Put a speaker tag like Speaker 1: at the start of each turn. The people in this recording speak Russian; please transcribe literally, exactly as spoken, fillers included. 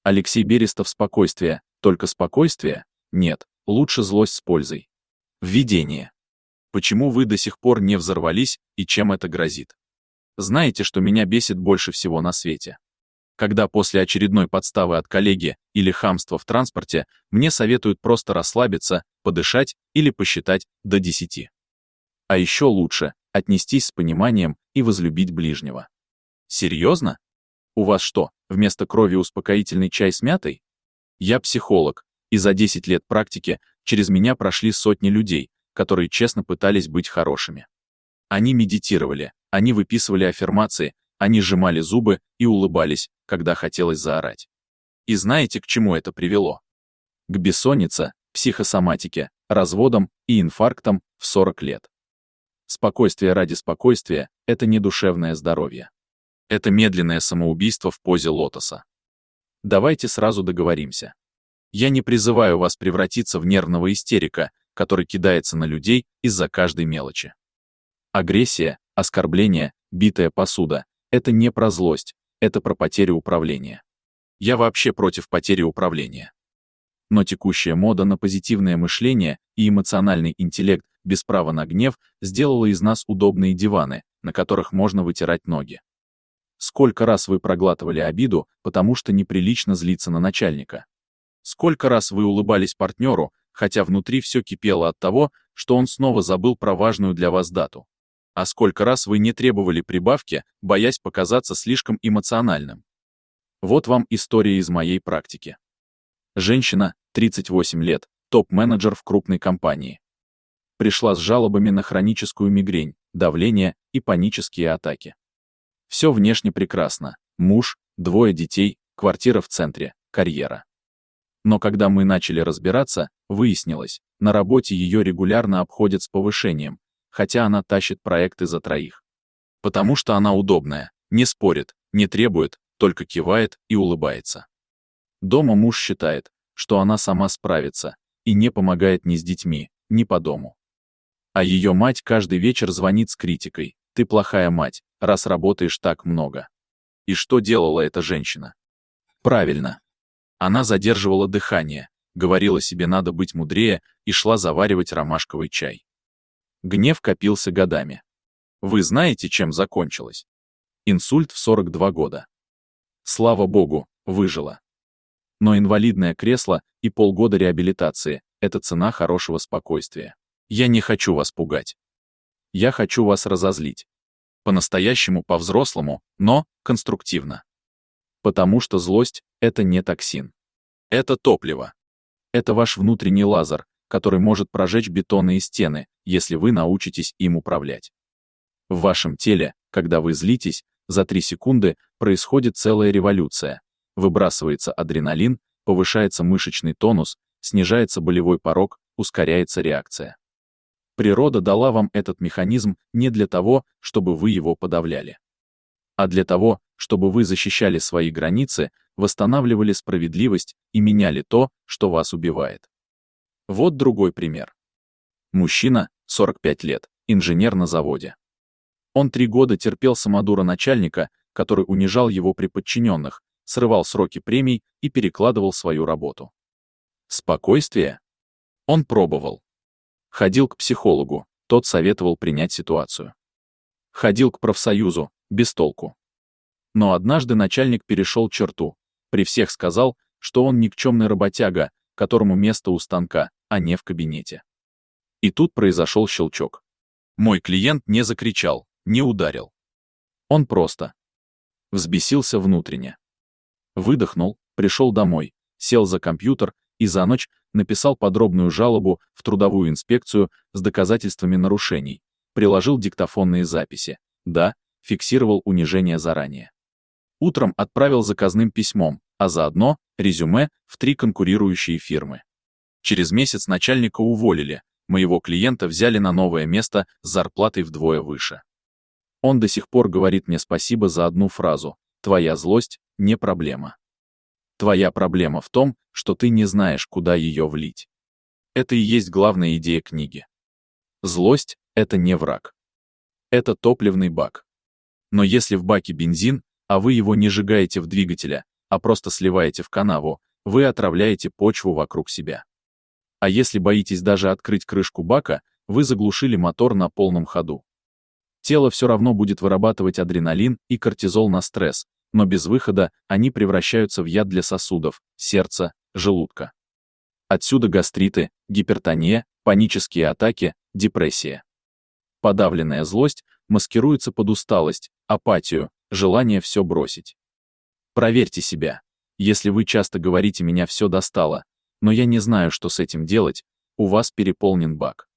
Speaker 1: Алексей Берестов. Спокойствие. Только спокойствие? Нет, лучше злость с пользой. Введение. Почему вы до сих пор не взорвались и чем это грозит? Знаете, что меня бесит больше всего на свете? Когда после очередной подставы от коллеги или хамства в транспорте мне советуют просто расслабиться, подышать или посчитать до десяти. А еще лучше отнестись с пониманием и возлюбить ближнего. Серьезно? У вас что, вместо крови успокоительный чай с мятой? Я психолог, и за десять лет практики через меня прошли сотни людей, которые честно пытались быть хорошими. Они медитировали, они выписывали аффирмации, они сжимали зубы и улыбались, когда хотелось заорать. И знаете, к чему это привело? К бессоннице, психосоматике, разводам и инфарктам в сорок лет. Спокойствие ради спокойствия – это не душевное здоровье. Это медленное самоубийство в позе лотоса. Давайте сразу договоримся. Я не призываю вас превратиться в нервного истерика, который кидается на людей из-за каждой мелочи. Агрессия, оскорбление, битая посуда – это не про злость, это про потерю управления. Я вообще против потери управления. Но текущая мода на позитивное мышление и эмоциональный интеллект без права на гнев сделала из нас удобные диваны, на которых можно вытирать ноги. Сколько раз вы проглатывали обиду, потому что неприлично злиться на начальника? Сколько раз вы улыбались партнеру, хотя внутри все кипело от того, что он снова забыл про важную для вас дату? А сколько раз вы не требовали прибавки, боясь показаться слишком эмоциональным? Вот вам история из моей практики. Женщина, тридцать восемь лет, топ-менеджер в крупной компании. Пришла с жалобами на хроническую мигрень, давление и панические атаки. Все внешне прекрасно. Муж, двое детей, квартира в центре, карьера. Но когда мы начали разбираться, выяснилось, на работе ее регулярно обходят с повышением, хотя она тащит проекты за троих. Потому что она удобная, не спорит, не требует, только кивает и улыбается. Дома муж считает, что она сама справится, и не помогает ни с детьми, ни по дому. А ее мать каждый вечер звонит с критикой: «Ты плохая мать, раз работаешь так много». И что делала эта женщина? Правильно. Она задерживала дыхание, говорила себе надо быть мудрее и шла заваривать ромашковый чай. Гнев копился годами. Вы знаете, чем закончилось? Инсульт в сорок два года. Слава богу, выжила. Но инвалидное кресло и полгода реабилитации – это цена хорошего спокойствия. Я не хочу вас пугать. Я хочу вас разозлить. По-настоящему, по-взрослому, но конструктивно. Потому что злость – это не токсин. Это топливо. Это ваш внутренний лазер, который может прожечь бетонные стены, если вы научитесь им управлять. В вашем теле, когда вы злитесь, за три секунды происходит целая революция. Выбрасывается адреналин, повышается мышечный тонус, снижается болевой порог, ускоряется реакция. Природа дала вам этот механизм не для того, чтобы вы его подавляли, а для того, чтобы вы защищали свои границы, восстанавливали справедливость и меняли то, что вас убивает. Вот другой пример. Мужчина, сорок пять лет, инженер на заводе. Он три года терпел самодура начальника, который унижал его при подчиненных, срывал сроки премий и перекладывал свою работу. Спокойствие? Он пробовал. Ходил к психологу, тот советовал принять ситуацию. Ходил к профсоюзу, без толку. Но однажды начальник перешел черту, при всех сказал, что он никчемный работяга, которому место у станка, а не в кабинете. И тут произошел щелчок. Мой клиент не закричал, не ударил. Он просто взбесился внутренне. Выдохнул, пришел домой, сел за компьютер и за ночь написал подробную жалобу в трудовую инспекцию с доказательствами нарушений, приложил диктофонные записи, да, фиксировал унижение заранее. Утром отправил заказным письмом, а заодно резюме в три конкурирующие фирмы. Через месяц начальника уволили, моего клиента взяли на новое место с зарплатой вдвое выше. Он до сих пор говорит мне спасибо за одну фразу: «Твоя злость – не проблема. Твоя проблема в том, что ты не знаешь, куда ее влить». Это и есть главная идея книги. Злость – это не враг. Это топливный бак. Но если в баке бензин, а вы его не сжигаете в двигателя, а просто сливаете в канаву, вы отравляете почву вокруг себя. А если боитесь даже открыть крышку бака, вы заглушили мотор на полном ходу. Тело все равно будет вырабатывать адреналин и кортизол на стресс, но без выхода они превращаются в яд для сосудов, сердца, желудка. Отсюда гастриты, гипертония, панические атаки, депрессия. Подавленная злость маскируется под усталость, апатию, желание все бросить. Проверьте себя. Если вы часто говорите «меня все достало», но я не знаю, что с этим делать, у вас переполнен бак.